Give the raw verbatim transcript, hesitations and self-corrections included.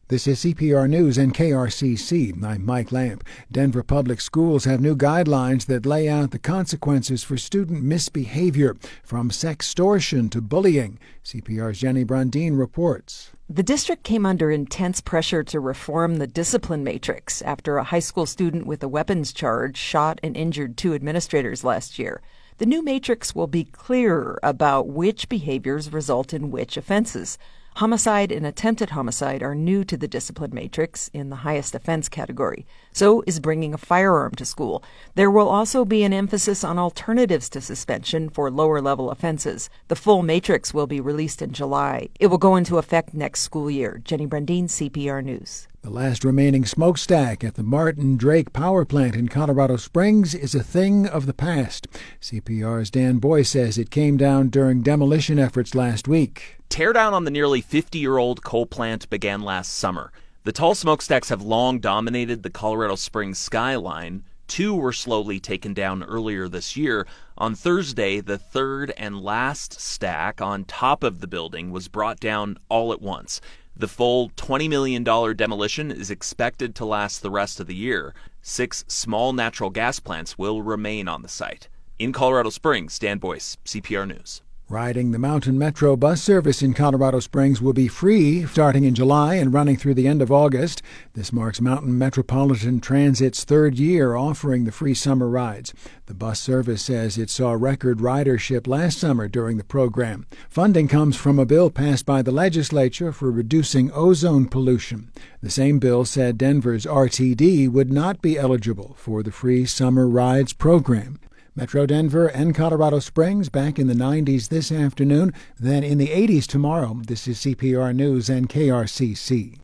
This is C P R News and K R C C. I'm Mike Lamp. Denver Public Schools have new guidelines that lay out the consequences for student misbehavior, from sextortion to bullying. C P R's Jenny Brundeen reports. The district came under intense pressure to reform the discipline matrix after a high school student with a weapons charge shot and injured two administrators last year. The new matrix will be clearer about which behaviors result in which offenses. Homicide and attempted homicide are new to the discipline matrix in the highest offense category. So is bringing a firearm to school. There will also be an emphasis on alternatives to suspension for lower-level offenses. The full matrix will be released in July. It will go into effect next school year. Jenny Brundeen, C P R News. The last remaining smokestack at the Martin Drake Power Plant in Colorado Springs is a thing of the past. C P R's Dan Boyce says it came down during demolition efforts last week. Teardown on the nearly fifty-year-old coal plant began last summer. The tall smokestacks have long dominated the Colorado Springs skyline. Two were slowly taken down earlier this year. On Thursday, the third and last stack on top of the building was brought down all at once. The full twenty million dollars demolition is expected to last the rest of the year. Six small natural gas plants will remain on the site. In Colorado Springs, Dan Boyce, C P R News. Riding the Mountain Metro bus service in Colorado Springs will be free starting in July and running through the end of August. This marks Mountain Metropolitan Transit's third year offering the free summer rides. The bus service says it saw record ridership last summer during the program. Funding comes from a bill passed by the legislature for reducing ozone pollution. The same bill said Denver's R T D would not be eligible for the free summer rides program. Metro Denver and Colorado Springs back in the nineties this afternoon, then in the eighties tomorrow. This is C P R News and K R C C.